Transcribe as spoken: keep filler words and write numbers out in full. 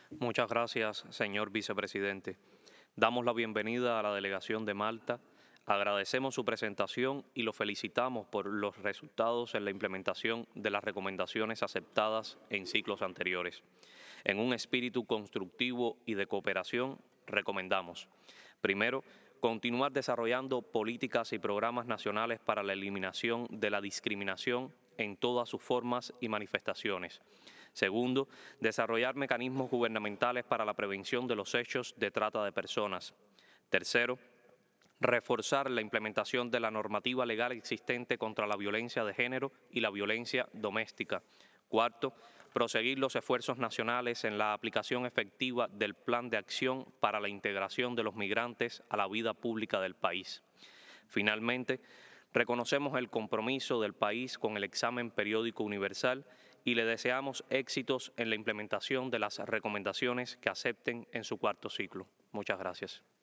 Muchas gracias, señor vicepresidente. Damos la bienvenida a la delegación de Malta, agradecemos su presentación y lo felicitamos por los resultados en la implementación de las recomendaciones aceptadas en ciclos anteriores. En un espíritu constructivo y de cooperación, recomendamos, primero, continuar desarrollando políticas y programas nacionales para la eliminación de la discriminación en todas sus formas y manifestaciones. Segundo, desarrollar mecanismos gubernamentales para la prevención de los hechos de trata de personas. Tercero, reforzar la implementación de la normativa legal existente contra la violencia de género y la violencia doméstica. Cuarto, proseguir los esfuerzos nacionales en la aplicación efectiva del Plan de Acción para la integración de los migrantes a la vida pública del país. Finalmente, reconocemos el compromiso del país con el examen periódico universal y le deseamos éxitos en la implementación de las recomendaciones que acepten en su cuarto ciclo. Muchas gracias.